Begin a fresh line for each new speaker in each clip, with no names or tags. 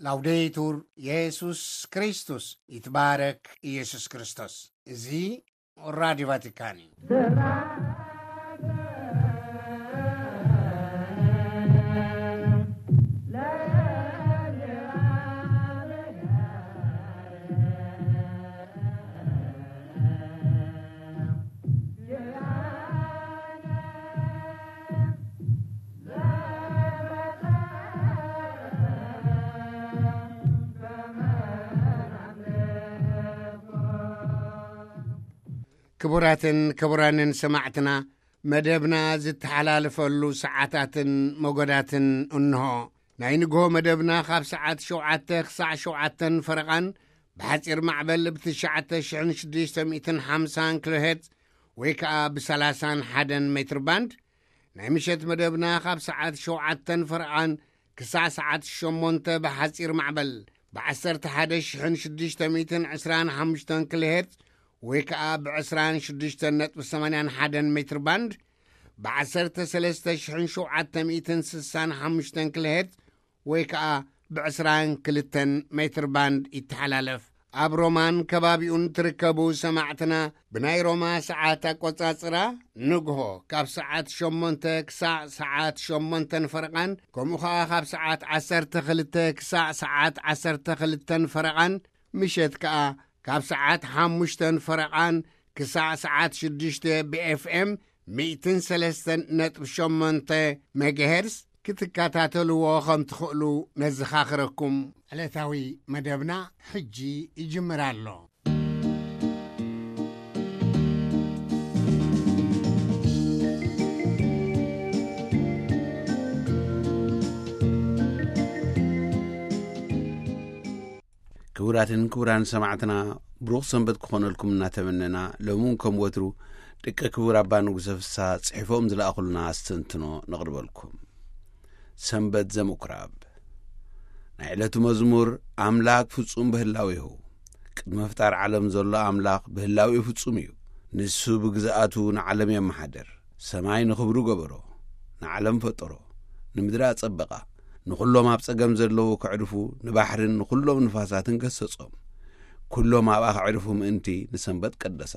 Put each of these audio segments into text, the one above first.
ላውዴቱር ኢየሱስ ክርስቶስ ይትባረክ ኢየሱስ ክርስቶስ እዚ ራዲዮ ቫቲካን ክቡራትን ክቡራንን ሰማዕትና መደብና ዝተሓላለፈሉ ሰዓታትን መጎዳትን እንሆ ናይ ንግሆ መደብና ካብ ሰዓት 7 ክሳዕ 7 ፈረቓን ብሓፂር ማዕበል ብ9650 ኪሎ ሄርዝ ወይ ከዓ ብ31 ሜትር ባንድ ናይ ምሸት መደብና ካብ ሰዓት 7 ፈረቓን ክሳዕ ሰዓት 8 ብሓፂር ማዕበል ብ11625 ኪሎ ሄርዝ ወይ ከዓ ብ26.81 ሜትር ባንድ ብ13765 ኪሎ ሄርዝ ወይ ከዓ ብ22 ሜትር ባንድ ይተሓላለፍ። ኣብ ሮማን ከባቢኡን ትርከቡ ሰማዕትና ብናይ ሮማ ሰዓት ኣቆጻጽራ ንግሆ ካብ ሰዓት 8 ክሳዕ ሰዓት 8 ፈረቓን ከምኡ ከዓ ካብ ሰዓት 12 ክሳዕ ሰዓት 12 ፈረቓን ምሸት ከዓ ካብ ሰዓት 5 ፈረቓን ክሳዕ ሰዓት 6 ብኤፍኤም 103.8 ሜጋሄርዝ ክትከታተልዎ ከም ትኽእሉ ነዘኻኽረኩም። ዕለታዊ መደብና ሕጂ ይጅምር ኣሎ።
ክቡራትን ክቡራን ሰማዕትና ብሩኽ ሰንበት ክኾነልኩም እናተመነና ሎሙን ከም ወትሩ ደቀ ክቡር ኣባ ንጉሰ ፍስሓ ጽሒፎም ዝለኣኹልና ኣስተንትኖ ነቕርበልኩም። ሰንበት ዘምኩራብ ናይ ዕለቱ መዝሙር ኣምላኽ ፍጹም ብህላዊሁ ቅድመ ፍጣር ዓለም ዘሎ ኣምላኽ ብህላዊኡ ፍጹም እዩ። ንሱ ብግዝኣቱ ንዓለም የመሓደር። ሰማይ ንኽብሩ ገበሮ፣ ንዓለም ፈጠሮ፣ ንምድሪ ኣጸበቓ፣ ንኹሎም ኣብ ጸገም ዘለዉ ክዕርፉ፣ ንባሕርን ንኹሎም ንፋሳትን ገሰጾም። ኩሎም ኣብ ኣኽዕርፉ ምእንቲ ንሰንበት ቀደሳ።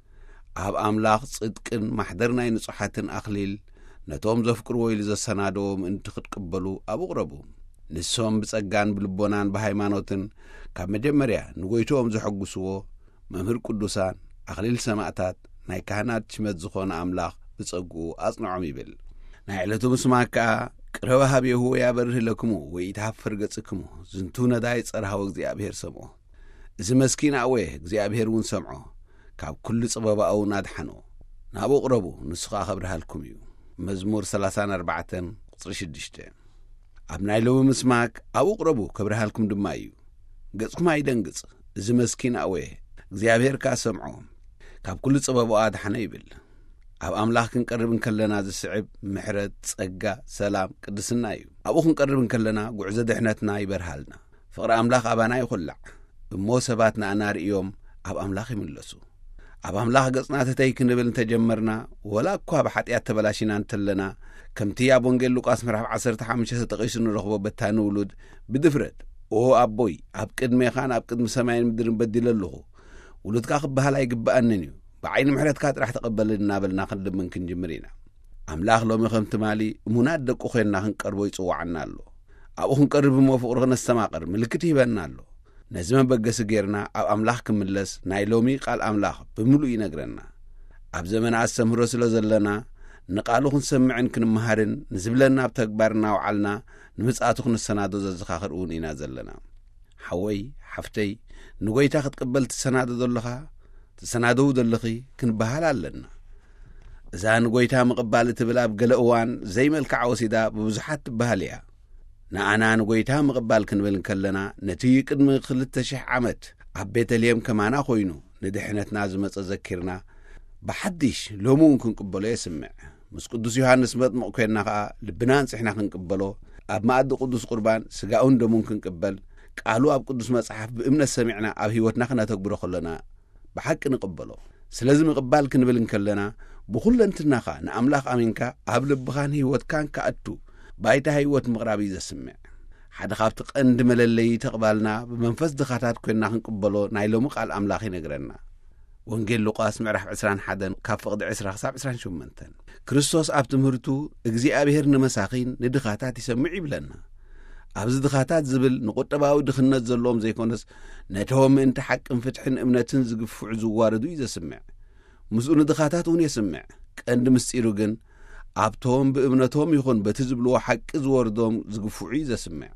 ኣብ ኣምላኽ ጽድቅን ማሕደር ናይ ንጹሓትን ኣኽሊል ነቶም ዘፍቅርዎ ኢሉ ዘሰናድዎ ምእንቲ ክትቅበሉ ኣብኡ ቕረቡ። ንሶም ብጸጋን ብልቦናን ብሃይማኖትን ካብ መጀመርያ ንጐይቶኦም ዘሐጕስዎ መምህር ቅዱሳን ኣኽሊል ሰማዕታት ናይ ካህናት ሽመት ዝኾነ ኣምላኽ ብጸጉኡ ኣጽንዖም ይብል። ናይ ዕለቱ ምስማዕ ከዓ ቅረባ ሃብየሁ ወያበርህ ለክሙ ወይ ይትሃፈር ገጽክሙ ዝንቱ ነዳይ ጸርሃወ እግዚኣብሔር ሰምዖ። እዚ መስኪን ኣወየ እግዚኣብሔር እውን ሰምዖ፣ ካብ ኩሉ ጽበባኡ ናድሓኖ። ናብኡ ቕረቡ ንስኻ ኸብርሃልኩም እዩ። መዝሙር 34 ቁጽሪ 6። ኣብ ናይ ሎሚ ምስማክ ኣብኡ ቕረቡ ከብርሃልኩም ድማ እዩ። ገጽኩም ኣይደንግጽ፣ እዚ መስኪን ኣወየ እግዚኣብሔር ከ ሰምዖ፣ ካብ ኩሉ ጽበባኡ ኣድሓነ ይብል። ኣብ ኣምላኽ ክንቀርብ እንከለና ዝስዕብ ምሕረት፣ ጸጋ፣ ሰላም፣ ቅድስና እዩ። ኣብኡ ክንቀርብ እንከለና ጉዕዞ ድሕነትና ይበርሃልና። ፍቕሪ ኣምላኽ ኣባና ይኹላዕ እሞ ሰባት ንኣና ርእዮም ኣብ ኣምላኽ ይምለሱ። ኣብ ኣምላኽ ገጽና ተተይ ክንብል እንተጀመርና ወላ እኳ ብሓጢኣት ተበላሽና እንተለና ከምቲ ኣብ ወንጌል ሉቃስ ምዕራፍ 15 ተጠቒሱ ንረኽቦ በታኒ ውሉድ ብድፍረት ኦ ኣቦይ ኣብ ቅድሜኻን ኣብ ቅድሚ ሰማይን ምድርን በዲለ ኣለኹ ውሉድካ ክበሃል ኣይግብኣንን እዩ ብዓይኒ ምሕረትካ ጥራሕ ተቐበልን እናበልና ክንልምን ክንጅምር ኢና። ኣምላኽ ሎሚ ከም ትማሊ እሙናት ደቁ ኾይንና ክንቀርቦ ይጽዋዓና ኣሎ። ኣብኡ ክንቀርብ እሞ ፍቕሪ ክነስተማቐር ምልክት ይህበና ኣሎ። ነዚ መበገሲ ጌርና ኣብ ኣምላኽ ክምለስ ናይ ሎሚ ቃል ኣምላኽ ብምሉእ ይነግረና። ኣብ ዘመና ኣስተምህሮ ስለ ዘለና ንቓሉ ክንሰምዕን ክንመሃርን ንዝብለና ኣብ ተግባር እናውዓልና ንምጽኣቱ ክንሰናዶ ዘዘኻኽር እውን ኢና ዘለና። ሓወይ ሓፍተይ ንጐይታ ክትቅበል ትሰናዶ ዘለኻ ትሰናደው ዘለኺ ክንበሃል ኣለና። እዛ ንጐይታ ምቕባል እትብል ኣብ ገለ እዋን ዘይመልክዓ ወሲዳ ብብዙሓት ትበሃል እያ። ንኣና ንጐይታ ምቕባል ክንብል እንከለና ነቲ ቅድሚ 2000 ዓመት ኣብ ቤተልሔም ከማና ኾይኑ ንድሕነትና ዝመጸ ዘኪርና ብሓድሽ ሎሚ እውን ክንቅበሎ የስምዕ። ምስ ቅዱስ ዮሃንስ መጥምቕ ኮይንና ከዓ ልብና እንጽሕና ክንቅበሎ፣ ኣብ ማእዲ ቅዱስ ቁርባን ስጋኡን ደሙን ክንቅበል፣ ቃሉ ኣብ ቅዱስ መጽሓፍ ብእምነት ሰሚዕና ኣብ ሕይወትና ክነተግብሮ ኸለና ብሓቂ ንቕበሎ። ስለዚ ምቕባል ክንብል እንከለና ብኹለንትናኻ ንኣምላኽ ኣሚንካ ኣብ ልብኻን ሕይወትካን ከኣቱ ባይታ ሕይወት ምቕራብ እዩ ዘስምዕ። ሓደ ካብቲ ቀንዲ መለለይ ተቕባልና ብመንፈስ ድኻታት ኮይንና ክንቅበሎ ናይ ሎሚ ቃል ኣምላኽ ይነግረና። ወንጌል ሉቃስ ምዕራፍ 21 ካብ ፍቕዲ 20 ክሳብ 28 ክርስቶስ ኣብ ትምህርቱ እግዚኣብሔር ንመሳኺን ንድኻታት ይሰምዕ ይብለና። ኣብዚ ድኻታት ዝብል ንቁጠባዊ ድኽነት ዘለዎም ዘይኮነስ ነቶም ምእንቲ ሓቅን ፍትሕን እምነትን ዝግፍዑ ዝዋረዱ እዩ ዘስምዕ። ምስኡ ንድኻታት እውን የስምዕ። ቀንዲ ምስጢሩ ግን ኣብቶም ብእምነቶም ይኹን በቲ ዝብልዎ ሓቂ ዝወርዶም ዝግፍዑ እዩ ዘስምዕ።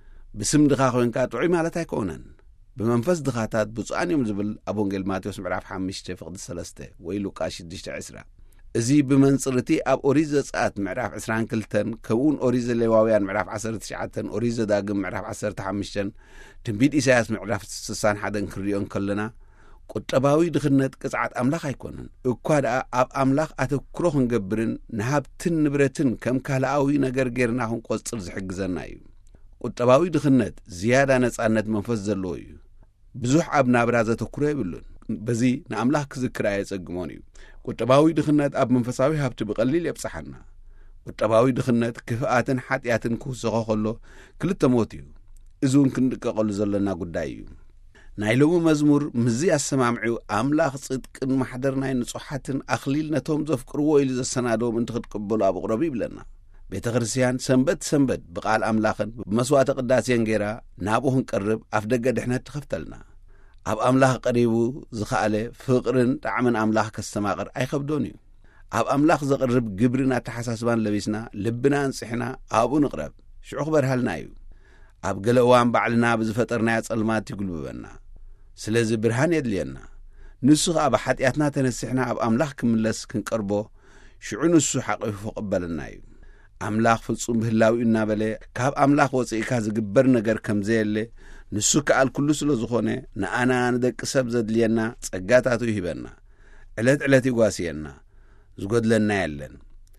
ብስም ድኻ ኮይንካ ጥዑይ ማለት ኣይኮነን። ብመንፈስ ድኻታት ብፁዓን እዮም ዝብል ኣብ ወንጌል ማቴዎስ ምዕራፍ 5 ፍቕዲ 3 ወይ ሉቃስ 6:20 እዚ ብመንጽርቲ ኣብ ኦሪት ዘጸአት ምዕራፍ 22 ከምኡውን ኦሪት ዘሌዋውያን ምዕራፍ 19 ኦሪት ዘዳግም ምዕራፍ 15 ትንቢት ኢሳያስ ምዕራፍ 61 ክንሪኦን ከለና ቁጠባዊ ድኽነት ቅጽዓት ኣምላኽ ኣይኮነን እኳ ደኣ ኣብ ኣምላኽ ኣተኩሮ ክንገብርን ንሃብትን ንብረትን ከም ካልኣዊ ነገር ጌርና ክንቈጽር ዝሕግዘና እዩ። ቁጠባዊ ድኽነት ዝያዳ ነጻነት መንፈስ ዘለዎ እዩ። ብዙሕ ኣብ ናብራ ዘተኩሮ ይብሉን በዚ ንኣምላኽ ክዝክር ኣየጸግሞን እዩ። ቁጠባዊ ድኽነት ኣብ መንፈሳዊ ሃብቲ ብቐሊል የብጽሓና። ቁጠባዊ ድኽነት ክፍኣትን ሓጢኣትን ክውስኾ ከሎ ክልተ ሞት እዩ። እዚ እውን ክንድቀቐሉ ዘለና ጉዳይ እዩ። ናይ ሎሚ መዝሙር ምዚ ኣሰማምዒኡ ኣምላኽ ጽድቅን ማሕደር ናይ ንጹሓትን ኣኽሊል ነቶም ዘፍቅርዎ ኢሉ ዘሰናዶም እንት ክትቅበሉ ኣብ ቕረቡ ይብለና። ቤተ ክርስቲያን ሰንበት ብቓል ኣምላኽን ብመስዋዕተ ቅዳሴን ጌራ ናብኡ ክንቀርብ ኣፍ ደገ ድሕነት ትኸፍተልና። ኣብ ኣምላኽ ቀሪቡ ዝኸኣለ ፍቕርን ጣዕምን ኣምላኽ ከስተማቕር ኣይከብዶን እዩ። ኣብ ኣምላኽ ዘቕርብ ግብርን ኣተሓሳስባን ለቢስና ልብና እንጽሕና ኣብኡ ንቕረብ ሽዑ ክበርሃልና እዩ። ኣብ ገለ እዋን ባዕልና ብዝፈጠርናያ ጸልማት ይጉልብበና። ስለዚ ብርሃን የድልየና። ንሱ ኸዓ ብሓጢኣትና ተነሲሕና ኣብ ኣምላኽ ክምለስ ክንቀርቦ ሽዑ ንሱ ሓቒፉ ቕበለና እዩ። ኣምላኽ ፍጹም ብህላዊኡ እናበለ ካብ ኣምላኽ ወፂእካ ዝግበር ነገር ከም ዘየለ ንሱ ከኣል ኩሉ ስለ ዝኾነ ንኣና ንደቂ ሰብ ዘድልየና ጸጋታቱ ይሂበና። ዕለት ይጓስየና፣ ዝጐድለና የለን።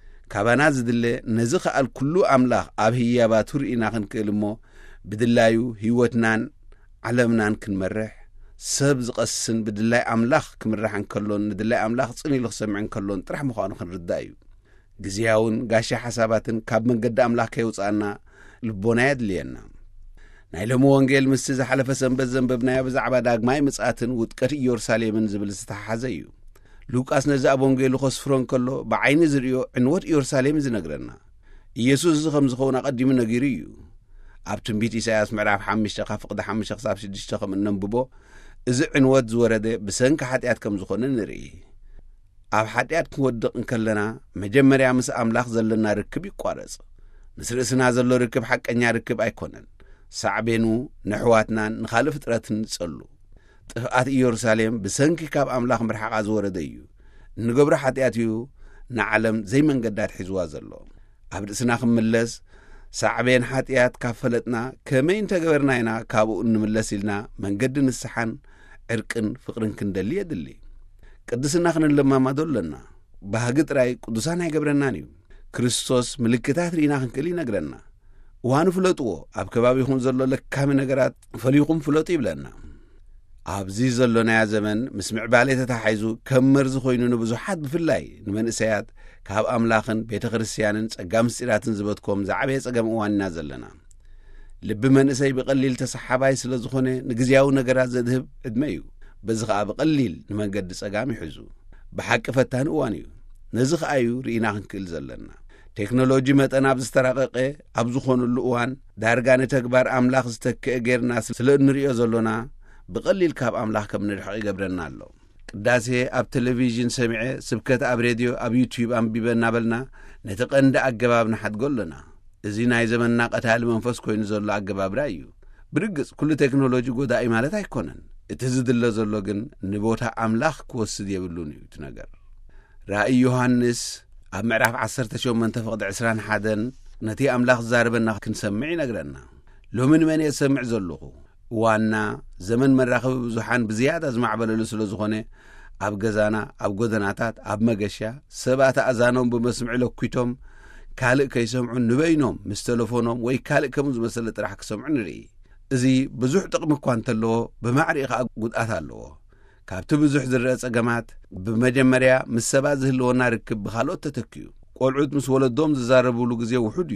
ካባና ዝድለ ነዚ ከኣል ኩሉ ኣምላኽ ኣብ ህያባቱ ርኢና ክንክእል እሞ ብድላዩ ህይወትናን ዓለምናን ክንመርሕ ሰብ ዝቐስን ብድላይ ኣምላኽ ክምራሕ እንከሎን ንድላይ ኣምላኽ ጽን ኢሉ ክሰምዕ እንከሎን ጥራሕ ምዃኑ ክንርዳእ እዩ። ግዝያውን ጋሻ ሓሳባትን ካብ መንገዲ ኣምላኽ ከይውፃእና ልቦና የድልየና። ናይ ሎሚ ወንጌል ምስቲ ዝሓለፈ ሰንበት ዘንበብናዮ ብዛዕባ ዳግማይ ምጽኣትን ውጥቀት ኢየሩሳሌምን ዝብል ዝተሓሓዘ እዩ። ሉቃስ ነዚ ኣብ ወንጌሉ ኸስፍሮ እንከሎ ብዓይኒ ዝርእዮ ዕንወት ኢየሩሳሌም ዝነግረና። ኢየሱስ እዚ ከም ዝኸውን ኣቐዲሙ ነጊሩ እዩ። ኣብ ትንቢት ኢሳያስ ምዕራፍ 5 ካብ ፍቕዲ 5 ክሳብ 6 ከም እነንብቦ እዚ ዕንወት ዝወረደ ብሰንኪ ሓጢኣት ከም ዝኾነ ንርኢ። ኣብ ሓጢኣት ክንወድቕ እንከለና መጀመርያ ምስ ኣምላኽ ዘለና ርክብ ይቋረጽ። ምስ ርእስና ዘሎ ርክብ ሓቀኛ ርክብ ኣይኮነን። ሳዕቤኑ ንሕዋትናን ንኻልእ ፍጥረትን ጸሉ። ጥፍኣት ኢየሩሳሌም ብሰንኪ ካብ ኣምላኽ ምርሓቓ ዝወረደ እዩ። ንገብሮ ሓጢኣት እዩ ንዓለም ዘይመንገዳት ሒዝዋ ዘሎ። ኣብ ርእስና ክምለስ ሳዕቤን ሓጢኣት ካብ ፈለጥና ከመይ እንተገበርና ኢና ካብኡ እንምለስ ኢልና መንገዲ ንስሓን ዕርቅን ፍቕርን ክንደሊ የድሊ። ቅድስና ክንለማማዶ ኣለና። ባህጊ ጥራይ ቅዱሳን ኣይገብረናን እዩ። ክርስቶስ ምልክታት ርኢና ክንክእል ይነግረና። እዋኑ ፍለጥዎ፣ ኣብ ከባቢኹም ዘሎ ለካሚ ነገራት ፈሊኹም ፍለጡ ይብለና። ኣብዚ ዘሎናያ ዘመን ምስ ምዕባለ ተታሓይዙ ከም መርዚ ኮይኑ ንብዙሓት ብፍላይ ንመንእሰያት ካብ ኣምላኽን ቤተ ክርስቲያንን ጸጋ ምስጢራትን ዝበትኮም ዝዓበየ ጸገም እዋንና ዘለና። ልቢ መንእሰይ ብቐሊል ተሰሓባይ ስለ ዝኾነ ንግዚያዊ ነገራት ዘድህብ ዕድመ እዩ። በዚ ኸዓ ብቐሊል ንመንገዲ ጸጋም ይሕዙ። ብሓቂ ፈታኒ እዋን እዩ። ነዚ ኸዓ እዩ ርኢና ክንክእል ዘለና። ቴክኖሎጂ መጠን ኣብ ዝተራቐቐ ኣብ ዝኾኑሉ እዋን ዳርጋ ንተግባር ኣምላኽ ዝተክአ ጌርና ስለ እንርእዮ ዘሎና ብቐሊል ካብ ኣምላኽ ከም ንርሕቕ ይገብረና ኣሎ። ቅዳሴ ኣብ ቴሌቪዥን ሰሚዐ፣ ስብከት ኣብ ሬድዮ ኣብ ዩቲዩብ ኣንቢበ እናበልና ነቲ ቀንዲ ኣገባብ ንሓድጎ ኣለና። እዚ ናይ ዘመንና ቀታሊ መንፈስ ኮይኑ ዘሎ ኣገባብራ እዩ። ብርግጽ ኩሉ ቴክኖሎጂ ጎዳኢ ማለት ኣይኮነን። እቲ ዝድለ ዘሎ ግን ንቦታ ኣምላኽ ክወስድ የብሉን እዩ እቲ ነገር። ራእይ ዮሐንስ ኣብ ምዕራፍ 18 ፍቕዲ 21 ነቲ ኣምላኽ ዝዛረበና ክንሰምዕ ይነግረና። ሎሚ ንመን እየ ዝሰምዕ ዘለኹ? ዋና ዘመን መራኸቢ ብዙሓን ብዝያዳ ዝማዕበለሉ ስለ ዝኾነ ኣብ ገዛና፣ ኣብ ጎደናታት፣ ኣብ መገሻ ሰባት ኣእዛኖም ብመስምዒ ለኲቶም ካልእ ከይሰምዑ ንበይኖም ምስ ተለፎኖም ወይ ካልእ ከምኡ ዝመሰለ ጥራሕ ክሰምዑ ንርኢ። እዚ ብዙሕ ጥቕሚ እኳ እንተለዎ ብማዕሪኡ ኸዓ ጉድኣት ኣለዎ። ካብቲ ብዙሕ ዝርአ ጸገማት ብመጀመርያ ምስ ሰባት ዝህልወና ርክብ ብኻልኦት ተተኪዩ። ቈልዑት ምስ ወለዶም ዝዛረብሉ ግዜ ውሑድ እዩ።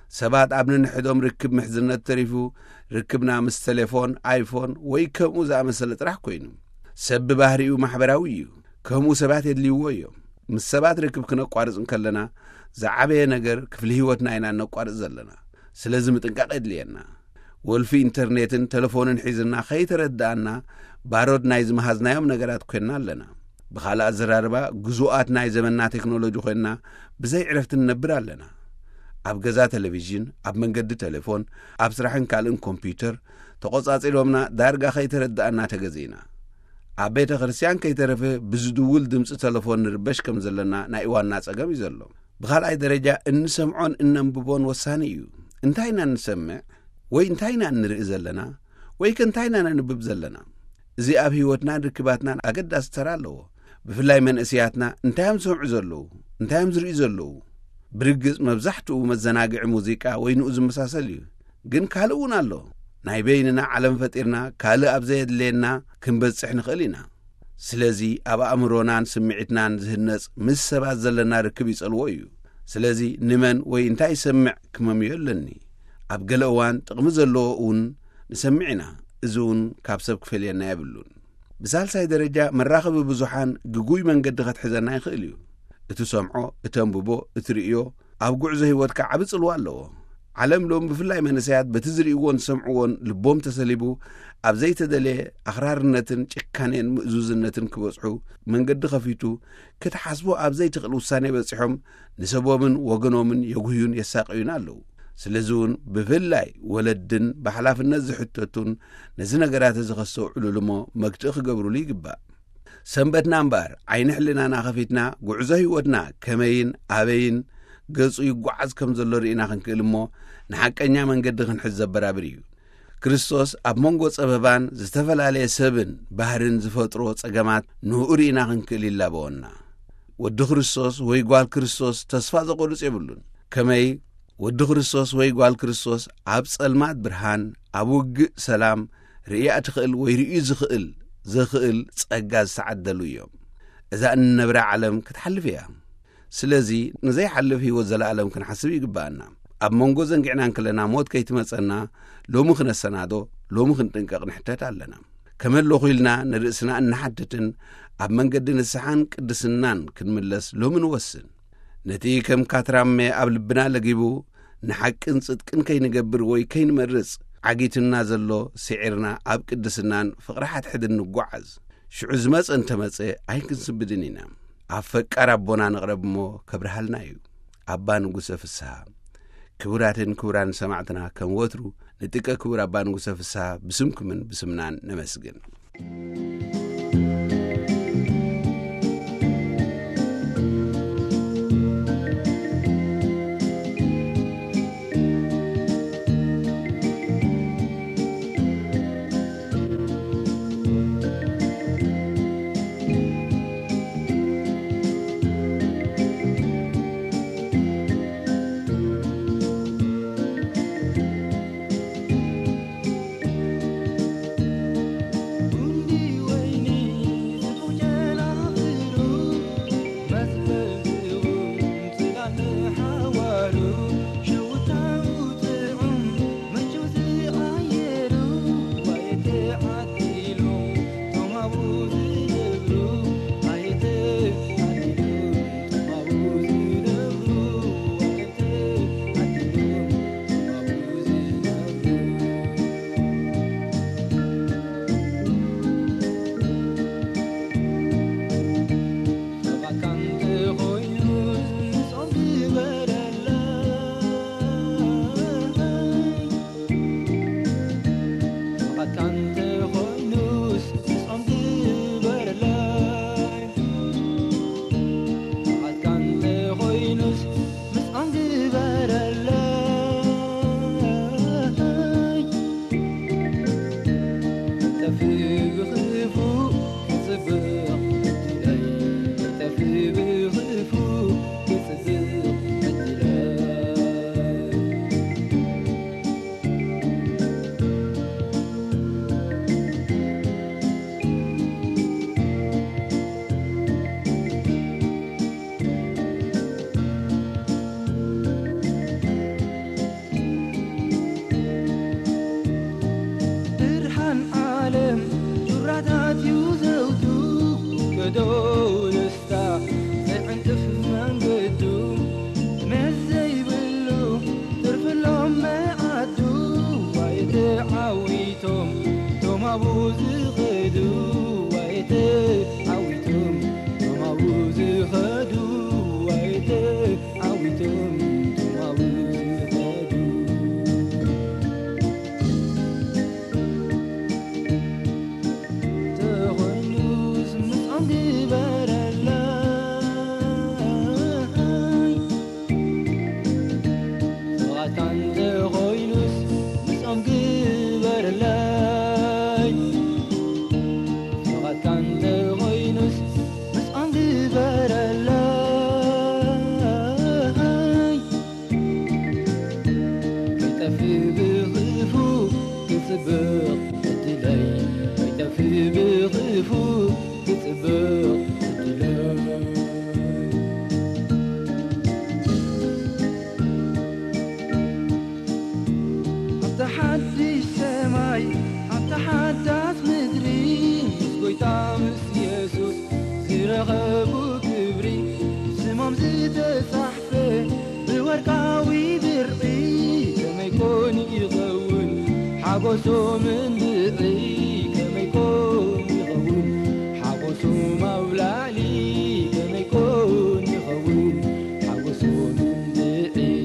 سبات أبن نحدهم ركب محزنة تريفو ركبنا مس تليفون آيفون ويكمو زا مسألة راح كوينو سب بحريو محبراويو كمو سبات يدليوويو مس سبات ركب كنا قوارز نكلنا زعبه نجر كفل هيوتنا إنا نقوارز زلنا سلازم تنقاق يدلينا والفي انترنتن تلفونن حيزنا خي تردانا بارود نايز مهازنا يوم نجرات كنا لنا بخالا زراربا جزوات نايز مننا تكنولوجي خينا بزي عرفت النبرا لنا أب جزا تلفزيون أب منجد تلفون أب سرحن كالن كمبيوتر تقص إلهمنا دارجا خي تردانا تجزينا أبيت غرسيان كي ترفه بزدول دمس تلفون نربش كم زلنا نايوان ناس أجمع زلهم بخالا أي درجة إن سمعون إن نبون وسانيو انتهينا نسمع وانتهينا نرئ زلنا ويكنتهينا نبب زلنا زي أب هيوتنا ركباتنا أقد أسترالو بفلاي من أسياتنا انتهم سمع زلو انتهم زرئ زلو برقز مبزحتو مزناقع موزيكا وينو أزم مساسليو جن كالونا له نايبيننا علم فتيرنا كالو أبزيد لينا كنبزح نخلينا سلازي أبا أمرونان سمعتنا زهنس مسبات زلنا ركب يسألويو سلازي نمن وينتاي سمع كمم يقلني أبقل أوان تغمز اللوؤون نسمعنا إزون كابسب كفلينا يبلون بسال ساي درجة مراخب بزوحان قوي من قد غد حزانا يخليو اتو سمعو اتنببو اترئيو أبقع زهيوات كعبس الوالو علم لهم بفلاي منسيات بتزرئيوون سمعوون لبوم تسليبو أبزي تدلي أخرارنتن چكانين مؤزوزنتن كبصحو من قد خفيتو كتحاسبو أبزي تقلو ساني بصحهم نسبومن وغنومن يقهيون يساقيون اللو سلزون بفلاي ولدن بحلاف النزي حتتون نزينا قرات زغسو علولمو مكتخ قبرو لي قبا سنبتنا انبار عين حلنا ناخفيتنا قعزه ودنا كمين أبين قصو يقعز كم زلو رئينا خنكلمو نحكا من قد خنحزب برابريو كريستوس أب منغو صببان زتفل عليه سبن بحرن زفترو صقامات نورينا خنكل الله بونا ود كريستوس ويقال كريستوس تصفى زقولس يبلون كمي ود كريستوس ويقال كريستوس أب صلمات برهان أبوق سلام رئي أتخل ويرئي زخل صقاز سعدلو يوم إذا أن نبرع علم كتحل فيها سلازي نزي حل فيه وزل علم كنحسب يقبانا أب منغو زنقعنا كلنا موت كي تمسنا لو مخنا السنادو لو مخن تنقق نحتاج لنا كمان لو خيلنا نرأسنا أن حدتن أب من قد نسحان قدسنان كنملس لو من وسن نتي كم كاترامي قبل بنا لقيبو نحك انصدقن كي نقبر وي كي نمرس عقيتنا زلو سعرنا أب قدسنان فقرحات حد نقعز شعوز مس انت مسي أيكن سبدنينا أفك أربونا نغرب مو كبرحالنا يو أبا نقصف السهام كوران سمعتنا كم وترو نتيكا كورا بانو سفسها بسمكم من بسمنان نمسجن
حقوسو من بقي كما يكون يغول حقوسو مولالي كما يكون يغول حقوسو من بقي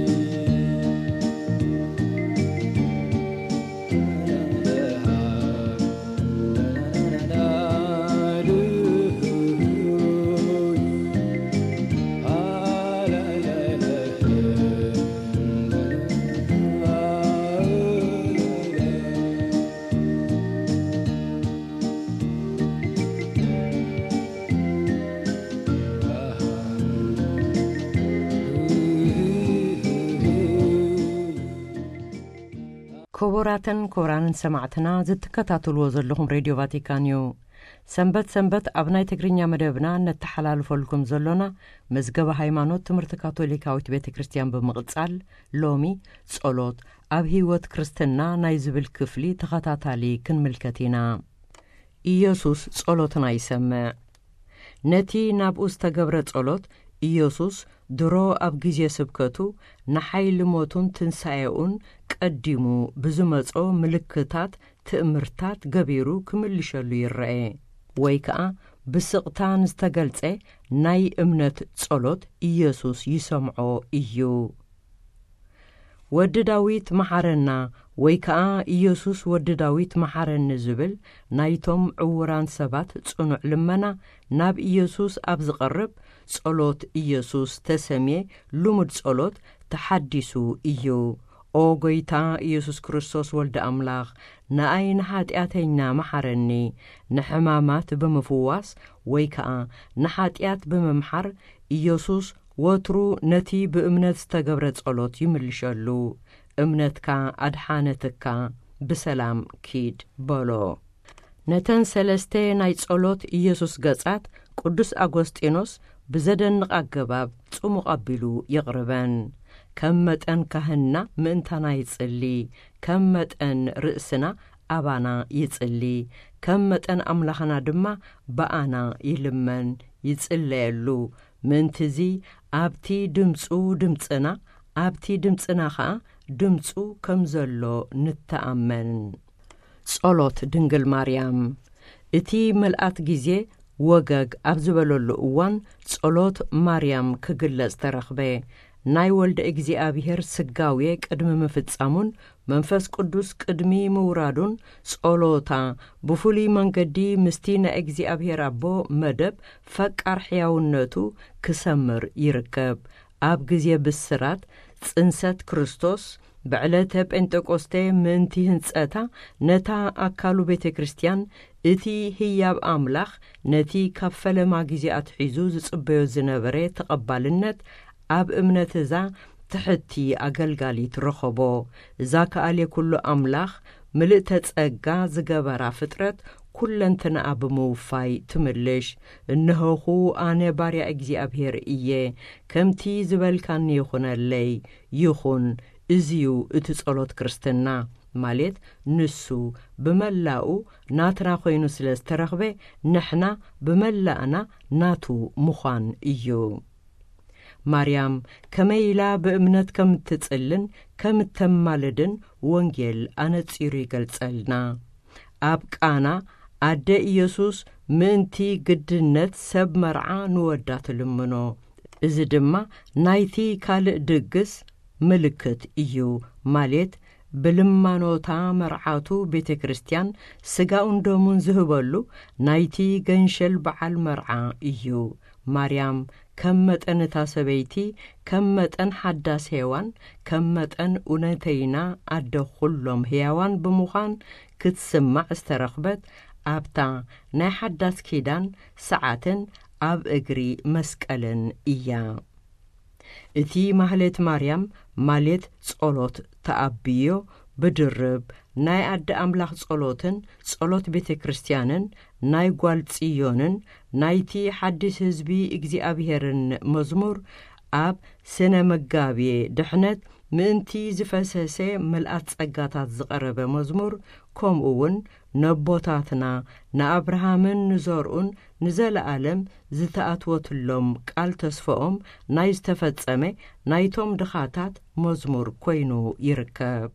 ክቡራትን ክቡራንን ሰማዕትና ዝትከታተልዎ ዘለኹም ሬድዮ ቫቲካን እዩ። ሰንበት ኣብ ናይ ትግርኛ መደብና ነተሓላልፈልኩም ዘሎና መዝገበ ሃይማኖት ትምህርቲ ካቶሊካዊት ቤተ ክርስቲያን ብምቕጻል ሎሚ ጸሎት ኣብ ህይወት ክርስትና ናይ ዝብል ክፍሊ ተኸታታሊ ክንምልከት ኢና። ኢየሱስ ጸሎትና ይሰምዕ። ነቲ ናብኡ ዝተገብረ ጸሎት ኢየሱስ ድሮ ኣብ ግዜ ስብከቱ ንሓይሊ ሞቱን ትንሣኤኡን ቀዲሙ ብዝመጾ ምልክታት ትእምርታት ገቢሩ ክምልሸሉ ይርአ ወይ ከዓ ብስቕታ ንዝተገልጸ ናይ እምነት ጸሎት ኢየሱስ ይሰምዖ እዩ። ወዲ ዳዊት መሓረና ወይ ከዓ ኢየሱስ ወዲ ዳዊት መሓረኒ ዝብል ናይቶም ዕውራን ሰባት ጽኑዕ ልመና ናብ ኢየሱስ ኣብ ዝቐርብ ጸሎት ኢየሱስ ተሰምየ ልሙድ ጸሎት ተሓዲሱ እዩ። ኦ ጐይታ ኢየሱስ ክርስቶስ ወልደ ኣምላኽ ንኣይ ንኃጢአተኛ መሓረኒ ንሕማማት ብምፍዋስ ወይ ከዓ ንኃጢአት ብምምሓር ኢየሱስ ወትሩ ነቲ ብእምነት ዝተገብረ ጸሎት ይምልሸሉ። እምነትካ ኣድሓነትካ ብሰላም ኪድ በሎ። ነተን ሰለስተ ናይ ጸሎት ኢየሱስ ገጻት ቅዱስ ኣጐስጢኖስ ብዘደንቕ ኣገባብ ጽሙቕ ኣቢሉ ይቕርበን። ከም መጠን ካህንና ምእንታና ይጽሊ፣ ከም መጠን ርእስና ኣባና ይጽሊ፣ ከም መጠን ኣምላኽና ድማ በኣና ይልመን ይጽለየሉ። ምንትዚ ኣብቲ ድምፁ ድምፅና ኣብቲ ድምፅና ኸዓ ድምፁ ከም ዘሎ ንተኣመን። ጸሎት ድንግል ማርያም እቲ መልኣት ጊዜ ወገግ ኣብ ዝበለሉ እዋን ጸሎት ማርያም ክግለጽ ተረኽበ። ናይ ወልደ እግዚኣብሔር ስጋዌ ቅድሚ ምፍጻሙን መንፈስ ቅዱስ ቅድሚ ምውራዱን ጸሎታ ብፍሉይ መንገዲ ምስቲ ናይ እግዚኣብሔር ኣቦ መደብ ፈቃር ሕያውነቱ ክሰምር ይርከብ። ኣብ ጊዜ ብስራት ጽንሰት ክርስቶስ ብዕለተ ጴንጤቆስቴ ምእንቲ ህንጸታ ነታ ኣካሉ ቤተ ክርስቲያን እቲ ህያብ ኣምላኽ ነቲ ካብ ፈለማ ጊዜ ኣትሒዙ ዝጽበዮ ዝነበረ ተቐባልነት ኣብ እምነት እዛ ትሕቲ ኣገልጋሊት ረኸቦ። እዛ ከኣልየ ኩሉ ኣምላኽ ምልእተ ጸጋ ዝገበራ ፍጥረት ኵለንትናኣ ብምውፋይ ትምልሽ። እንሆኹ ኣነ ባርያ እግዚኣብሔር እየ፣ ከምቲ ዝበልካኒ ይኹነለይ ይኹን። እዝዩ እቲ ጸሎት ክርስትና ማለት ንሱ ብመላኡ ናትና ኾይኑ ስለ ዝተረኽበ ንሕና ብመላእና ናቱ ምዃን እዩ። ማርያም ከመይላ ብእምነት ከም እትጽልን ከም እተማልድን ወንጌል ኣነጺሩ ይገልጸልና። ኣብ ቃና ኣደ ኢየሱስ ምእንቲ ግድነት ሰብ መርዓ ንወዳት ልምኖ እዚ ድማ ናይቲ ካልእ ድግስ ምልክት እዩ ማለት ብልማኖታ መርዓቱ ቤተ ክርስቲያን ስጋኡን ደሙን ዝህበሉ ናይቲ ገንሸል በዓል መርዓ እዩ ማርያም ከም መጠንታ ሰበይቲ ከም መጠን ሓዳስ ሄዋን ከም መጠን እውነተይና ኣደ ኩሎም ህያዋን ብምዃን ክትስማዕ ዝተረኽበት ኣብታ ናይ ሓዳስ ኪዳን ሰዓትን ኣብ እግሪ መስቀልን እያ እቲ ማህሌት ማርያም ማለት ጸሎት ተኣብዮ ብድርብ ናይ ኣደ ኣምላኽ ጸሎትን ጸሎት ቤተ ክርስቲያንን ናይ ጓል ጽዮንን ናይቲ ሓድስ ህዝቢ እግዚኣብሔርን መዝሙር ኣብ ስነ መጋብየ ድሕነት ምእንቲ ዝፈሰሰ መልኣት ጸጋታት ዝቐረበ መዝሙር ከምኡውን ነቦታትና ንኣብርሃምን ንዘርኡን ንዘለዓለም ዝተኣትወትሎም ቃል ተስፈኦም ናይ ዝተፈጸመ ናይቶም ድኻታት መዝሙር ኮይኑ ይርከብ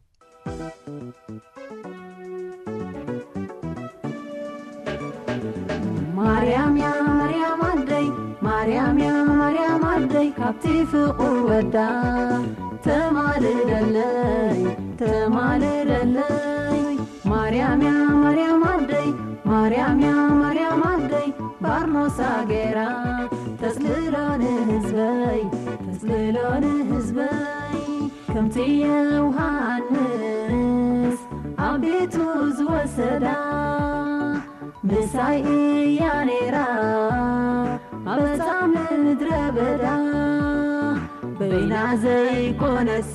ማርያም ያ ማርያም አደይ ማርያም ያ ማርያም አደይ ካብቲ ፍቁር ወዳ ተማልደለይ ማርያም ያ ማርያም አደይ ማርያም ያ ማርያም አደይ ባርኖሳ ጌራ ተስልሎን ህዝበይ ከምቲ ዮሐንስ አቤቱ ዝወሰዳ ምሳይ እያ ኔራ አበጣም ምድረ በዳ በይና ዘይኮነሲ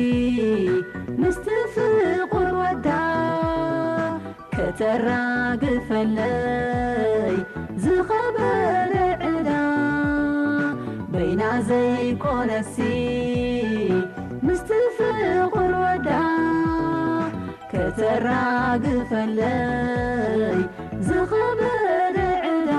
ምስትፍቁር ወዳ ከተራግፈለይ ዝኸበለ ዕዳ በይና ዘይኮነሲ ምስትፍቁር ወዳ ከተራግፈለይ ዝኸበለ ዕዳ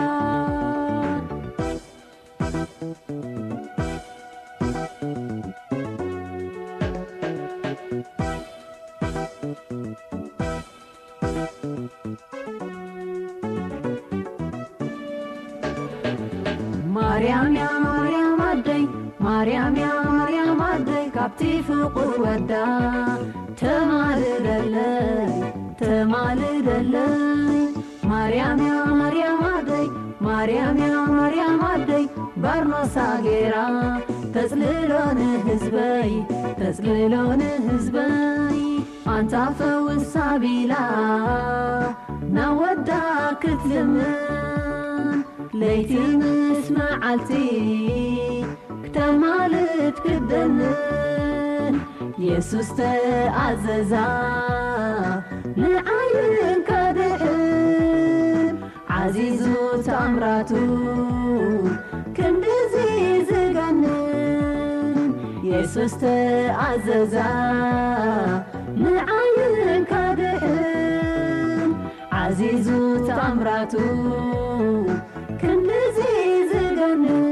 ማርያም ያ ማርያም አደይ ማርያም ያ ማርያም አደይ ካብቲ ፍቁር ወዳ ተማልደለይ ማርያም ያ ማርያም አደይ ማርያም ያ ማርያም አደይ ባርኖሳ ጌራ ተጽልሎን ህዝበይ አንታ ፈውሳ ቢላ ናወዳ ክትልምን ለይቲ ምስ መዓልቲ ክተማልድ ክደንን ኢየሱስ ተኣዘዛ ንዓይን ከድሕን ዓዚዙ ተኣምራቱ ክንዲዚ ዝገንን ኢየሱስ ተኣዘዛ ንዓይን ከድሕን ዓዚዙ ተኣምራቱ ክንዲዚ ዝገንን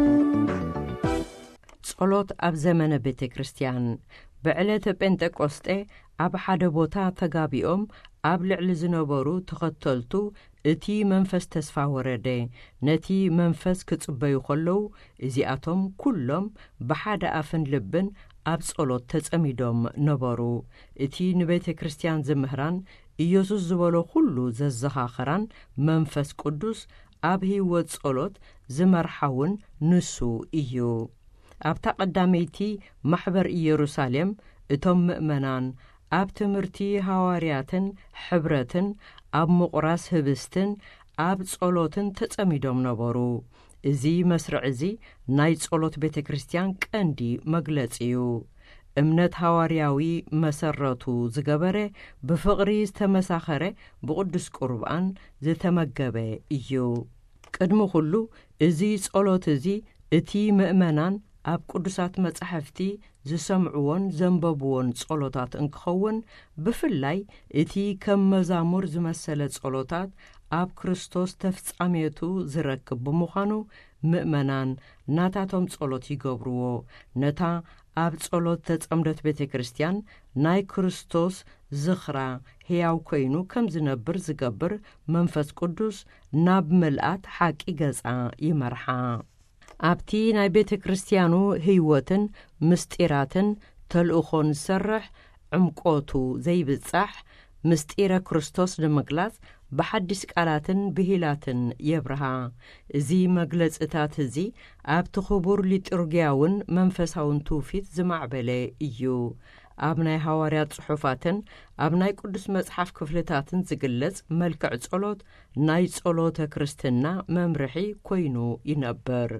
ጸሎት ኣብ ዘመነ ቤተ ክርስቲያን ብዕለተ ጴንጤቆስጤ ኣብ ሓደ ቦታ ተጋቢኦም ኣብ ልዕሊ ዝነበሩ ተኸተልቱ እቲ መንፈስ ተስፋ ወረደ ነቲ መንፈስ ክጽበዩ ኸለዉ እዚኣቶም ኩሎም ብሓደ ኣፍን ልብን ኣብ ጸሎት ተጸሚዶም ነበሩ እቲ ንቤተ ክርስቲያን ዝምህራን ኢየሱስ ዝበሎ ኩሉ ዘዘኻኽራን መንፈስ ቅዱስ ኣብ ህይወት ጸሎት ዝመርሓውን ንሱ እዩ ኣብታ ቀዳመይቲ ማሕበር ኢየሩሳሌም እቶም ምእመናን ኣብ ትምህርቲ ሃዋርያትን ሕብረትን ኣብ ምቑራስ ህብስትን ኣብ ጸሎትን ተጸሚዶም ነበሩ እዚ መስርዕ እዚ ናይ ጸሎት ቤተ ክርስቲያን ቀንዲ መግለጺ እዩ እምነት ሃዋርያዊ መሰረቱ ዝገበረ ብፍቕሪ ዝተመሳኸረ ብቅዱስ ቁርባን ዝተመገበ እዩ ቅድሚ ኩሉ እዚ ጸሎት እዚ እቲ ምእመናን ኣብ ቅዱሳት መጻሕፍቲ ዝሰምዕዎን ዘንበብዎን ጸሎታት እንክኸውን ብፍላይ እቲ ከም መዛሙር ዝመሰለ ጸሎታት ኣብ ክርስቶስ ተፍጻሜቱ ዝረክብ ብምዃኑ ምእመናን ናታቶም ጸሎት ይገብርዎ ነታ ኣብ ጸሎት ተጸምዶት ቤተ ክርስቲያን ናይ ክርስቶስ ዝኽራ ሕያው ኮይኑ ከም ዝነብር ዝገብር መንፈስ ቅዱስ ናብ ምልኣት ሓቂ ገጻ ይመርሓ። ኣብቲ ናይ ቤተ ክርስቲያኑ ህይወትን ምስጢራትን ተልእኾን ዝሰርሕ ዕምቆቱ ዘይብጻሕ ምስጢረ ክርስቶስ ንምግላጽ ብሓድሽ ቃላትን ብሂላትን የብርሃ። እዚ መግለጽታት እዚ ኣብቲ ክቡር ሊጡርግያውን መንፈሳውን ትውፊት ዝማዕበለ እዩ። ኣብ ናይ ሐዋርያት ጽሑፋትን ኣብ ናይ ቅዱስ መጽሓፍ ክፍልታትን ዝግለጽ መልክዕ ጸሎት ናይ ጸሎተ ክርስትና መምርሒ ኮይኑ ይነበር።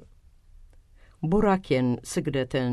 ቡራኬን ስግደትን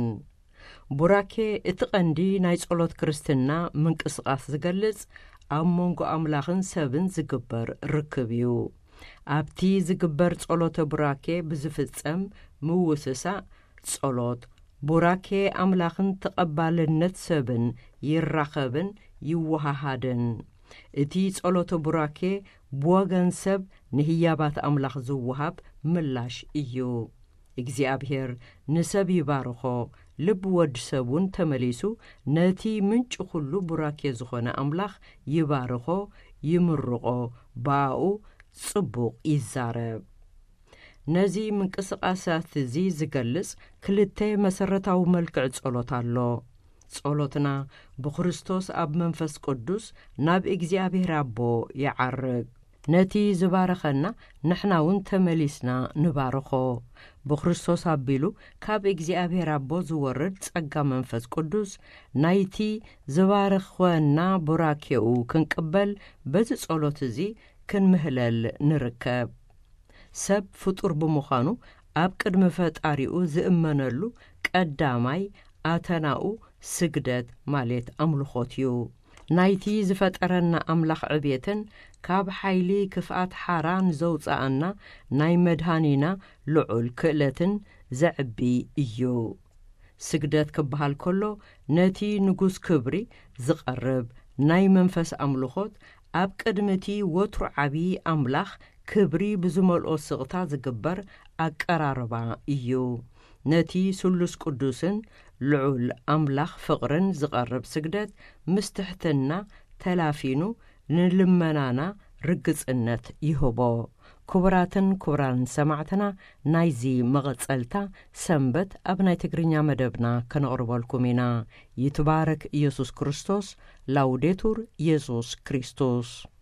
ቡራኬ እቲ ቐንዲ ናይ ጸሎት ክርስትና ምንቅስቓስ ዝገልጽ ኣብ መንጎ ኣምላኽን ሰብን ዝግበር ርክብ እዩ። ኣብቲ ዝግበር ጸሎተ ቡራኬ ብዝፍጸም ምውስሳእ ጸሎት ቡራኬ ኣምላኽን ተቐባልነት ሰብን ይራኸብን ይወሃሃድን። እቲ ጸሎተ ቡራኬ ብወገን ሰብ ንህያባት ኣምላኽ ዝውሃብ ምላሽ እዩ። እግዚኣብሔር ንሰብ ይባርኾ፣ ልቢ ወዲ ሰብውን ተመሊሱ ነቲ ምንጭ ኩሉ ቡራኬ ዝኾነ ኣምላኽ ይባርኾ፣ ይምርቖ፣ ባኡ ጽቡቕ ይዛረብ። ነዚ ምንቅስቓሳት እዚ ዝገልጽ ክልተ መሰረታዊ መልክዕ ጸሎት ኣሎ። ጸሎትና ብክርስቶስ ኣብ መንፈስ ቅዱስ ናብ እግዚኣብሔር ኣቦ ይዓርግ። ነቲ ዝባረኸና ንሕና እውን ተመሊስና ንባርኾ። ብክርስቶስ ኣቢሉ ካብ እግዚኣብሔር ኣቦ ዝወርድ ጸጋ መንፈስ ቅዱስ ናይቲ ዝባርኽወና ቡራኬኡ ክንቅበል በዚ ጸሎት እዚ ክንምህለል ንርከብ። ሰብ ፍጡር ብምዃኑ ኣብ ቅድሚ ፈጣሪኡ ዝእመነሉ ቀዳማይ ኣተናኡ ስግደት ማለት ኣምልኾት እዩ። ናይቲ ዝፈጠረና ኣምላኽ ዕብየትን ካብ ሓይሊ ክፍኣት ሓራ ንዘውፃኣና ናይ መድሃኒና ልዑል ክእለትን ዘዕቢ እዩ። ስግደት ክበሃል ከሎ ነቲ ንጉስ ክብሪ ዝቐርብ ናይ መንፈስ ኣምልኾት ኣብ ቅድሚቲ ወትሩ ዓብዪ ኣምላኽ ክብሪ ብዝመልኦ ስቕታ ዝግበር ኣቀራርባ እዩ። ነቲ ስሉስ ቅዱስን ልዑል ኣምላኽ ፍቕርን ዝቐርብ ስግደት ምስ ትሕትና ተላፊኑ ንልመናና ርግጽነት ይህቦ። ክቡራትን ክቡራን ሰማዕትና ናይዚ መቐጸልታ ሰንበት ኣብ ናይ ትግርኛ መደብና ከነቕርበልኩም ኢና። ይትባረክ ኢየሱስ ክርስቶስ። ላውዴቱር ኢየሱስ ክርስቶስ።